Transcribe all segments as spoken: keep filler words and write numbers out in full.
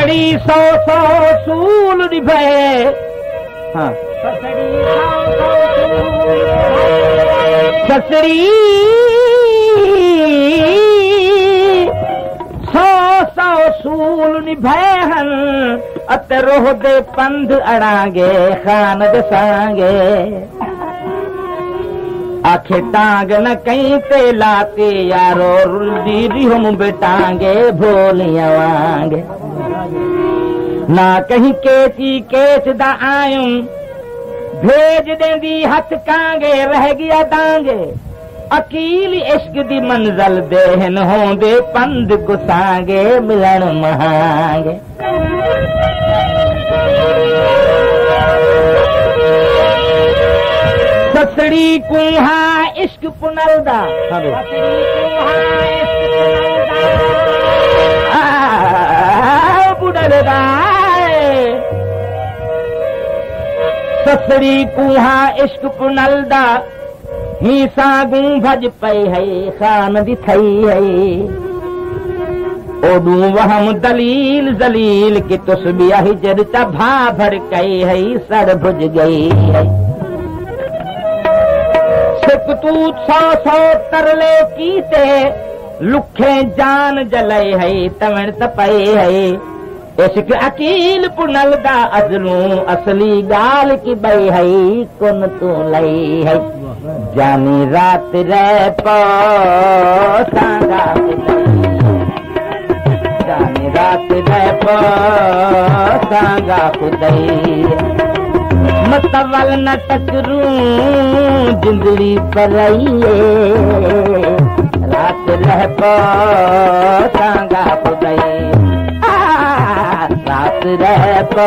ससड़ी सौ सौ सूल निभे हाँ ससड़ी सौ सौ सूल निभैहन अत रोह दे पंध अड़ांगे खान दसांगे आखे टांग न कहीं ते लाते यारो रुलदी रिहुम बेटांगे भोलियां वांगे ना कहीं केची केच दा आयूं भेज देंदी हथ कांगे रह गया दांगे अकील इश्क दी मंजल देहन होंदे पंध गुसांगे मिलन महांगे ससड़ी कुहा इश्क पुनलदा ससड़ी कुहा इश्क पुनलदा ससड़ी कुहा इश्क पुनलदा ही सागू भज पई है खान दी थई है ओडू वहम दलील जलील की तुसबिया हिजर चा भा भर कई है सर भुज गई है सिकतूत सौ सौ तरले कीते लुखे जान जलई है तवण तपई है इश्क अकील पुनलदा अजलू असली गाल की बई है कुन तू लई है जानी रात रह पो सांगा जानी रात रह पो सांगा खुदई मतवल न टकरू जिंदड़ी परइए रात रह पो सांगा खुदई रात रह पो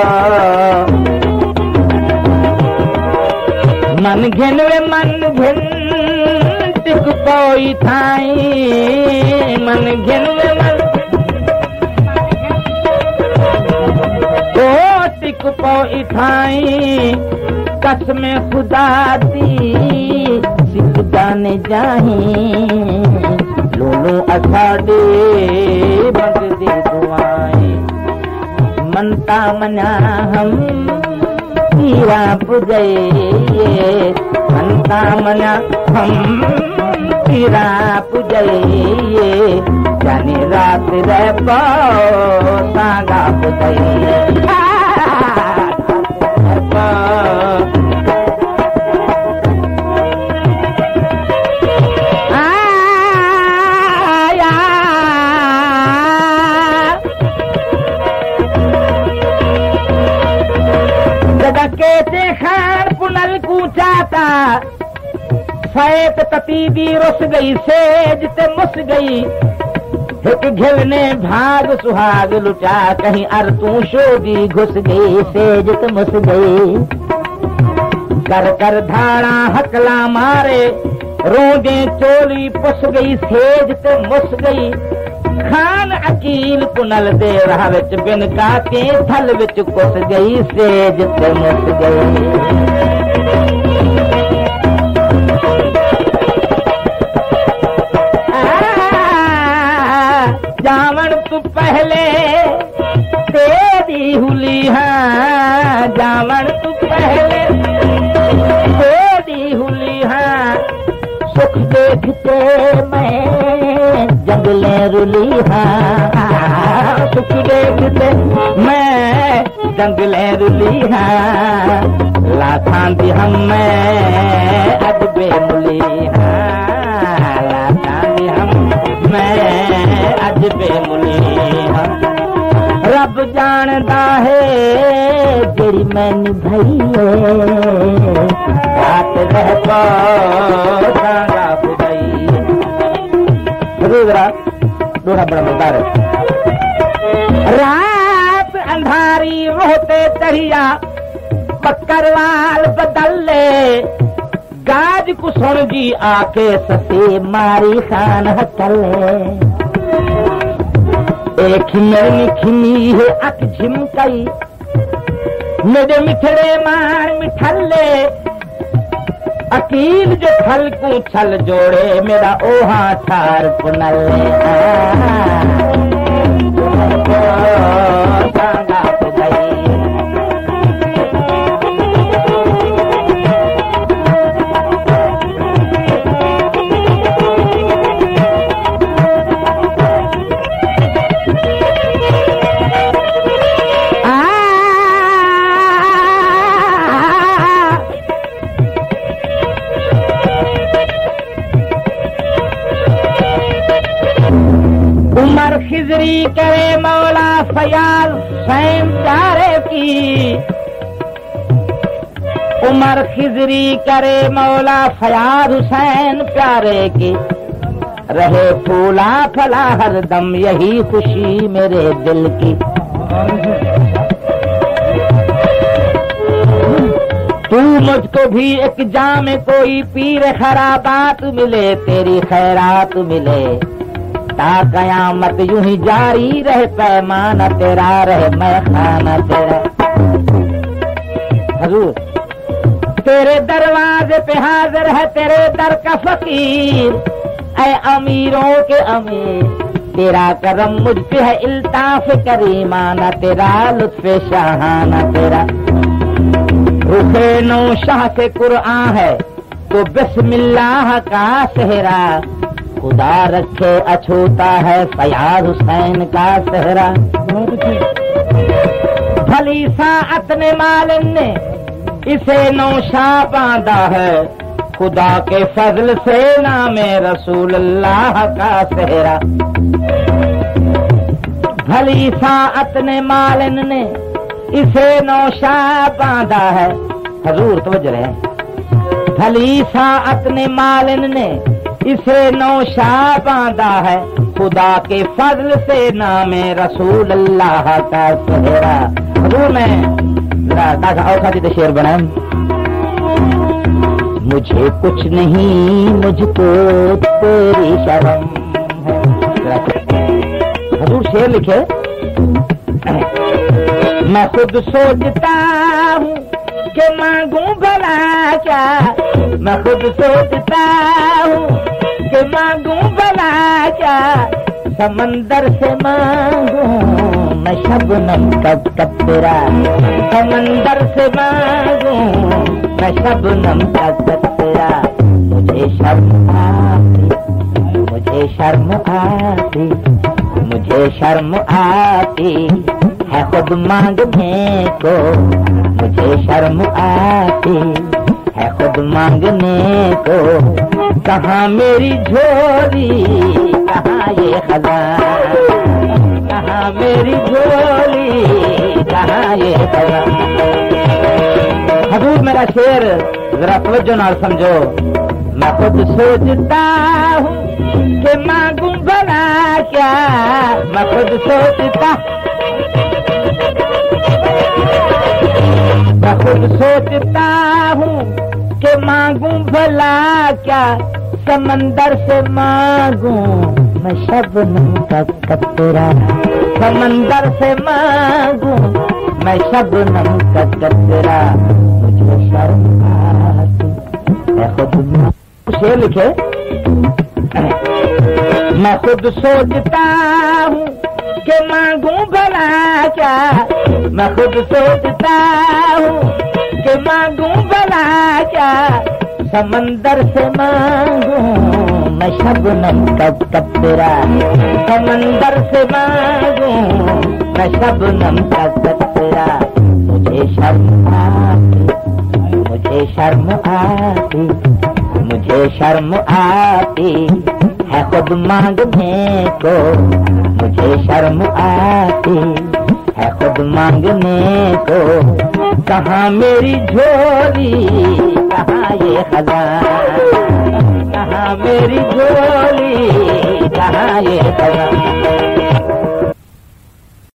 मन घिन वे मन घिन टिक पोई थाई मन घिन वे मन ओ टिक पोई थाई कसम खुदा दी सिख जाने जाही लोलो असाडे मंगदी दुआएं मनता मना हम हीरा पुजय मनता मना हम हीरा पुजय जानी रात रह पो सांगा पुजय केते खान पुनल कूचाता फैत ततीबी रुस गई सेज ते मुस गई एक घिलने भाग सुहाग लुटा कहीं अर तू शोदी घुस गई सेज ते मुस गई कर कर धाड़ा हकला मारे रोंदे चोली पुस गई सेज ते मुस गई खान अकील पुनल दे राह विच बिन काके थल विच कुस गई सेज ते मुस गई जावण तू पहले तेरी हुली हाँ जावण तू पहले तेरी हुली हाँ सुख देखते मैं जंगले रुली हाँ सुख देखते मैं जंगले रुली हाँ लाथां दी हम मैं अदबे मुली हाँ लाथां दी हम मैं अदबे मुली हाँ रब जानदा है जेड़ी मैं निभाई रात रह पो सांगा खुदाई दोहरा बड़ा मजेदार है रात अंधारी रोते चढ़िया बकरवाल बदल ले गाज को सुन जी आके ससे मारी खान हटले एक मेरी खिमी है अख झिमकई मेरे मिठड़े मार मिठले अकील जो खल को छल जोड़े मेरा ओहा थार पुनल गई। उमर खिजरी करे मौला फयाज हुसैन प्यारे की, उमर खिजरी करे मौला फयाज हुसैन प्यारे की, रहे फूला फला हरदम यही खुशी मेरे दिल की। तू मुझको भी एक जाम कोई पीर खराबात मिले, तेरी खैरात मिले, ता कयामत यूं ही जारी रहे, पैमाना तेरा रहे मैं खाना तेरा। हजूर तेरे दरवाजे पे हाजिर है तेरे दर का फकीर, ऐ अमीरों के अमीर, तेरा करम मुझ पे है इल्ताफ करीमाना तेरा, लुत्फ शाहाना तेरा। रुखे नौ शाह से कुरआन है तो बिस्मिल्लाह का सेहरा, खुदा रखे अछूता है फयाज हुसैन का सेहरा। भली साअत ने मालिन ने इसे नौशा बांधा है, खुदा के फजल से नामे रसूल अल्लाह का सेहरा। भली साअत ने मालिन ने इसे नौशा बांधा है, हजूर तवज्जो रहे। भली साअत ने मालिन ने इसे नौशा बांधा है, खुदा के फजल से नामे रसूल अल्लाह का सेहरा। हजूर में जरा और खातिर शेर बनाए। मुझे कुछ नहीं मुझको तेरी शर्म है। हजूर शेर लिखे, मैं खुद सोचता हूँ कि मांगू भला क्या, मैं खुद सोचता हूँ कि मांगू भला क्या, समंदर से मांगू मैं शबनम का कतरा, समंदर से मांगू मैं शबनम का कतरा। मुझे शर्म आती, मुझे शर्म आती, मुझे शर्म आती है खुद मांगने को, मुझे शर्म आती है खुद मांगने को। कहाँ मेरी झोली कहाँ ये खजाना, कहाँ मेरी झोली कहाँ ये खजाना। हजूर मेरा शेर जरा तवज्जो नाल समझो। मैं खुद सोचता हूँ कि मांगू भला क्या, मैं खुद सोचता, मैं खुद सोचता हूँ कि मांगू भला क्या, समंदर से मांगू मैं शबनम का कतरा, समंदर से मांगू मैं शबनम का कतरा। मुझे शर्म आती है खुद, शेर लिखे, मैं खुद सोचता हूँ कि मांगू भला क्या, मैं खुद सोचता हूँ कि मांगू भला क्या, समंदर से मांगू मैं शबनम का कतरा, समंदर से मांगू मैं शबनम का कतरा। मुझे शर्म आती, मुझे शर्म आती, मुझे शर्म आती है खुद मांगने को, मुझे शर्म आती है खुद मांगने को। कहाँ मेरी झोली कहाँ ये खजाना, कहाँ मेरी झोली कहाँ ये खजाना।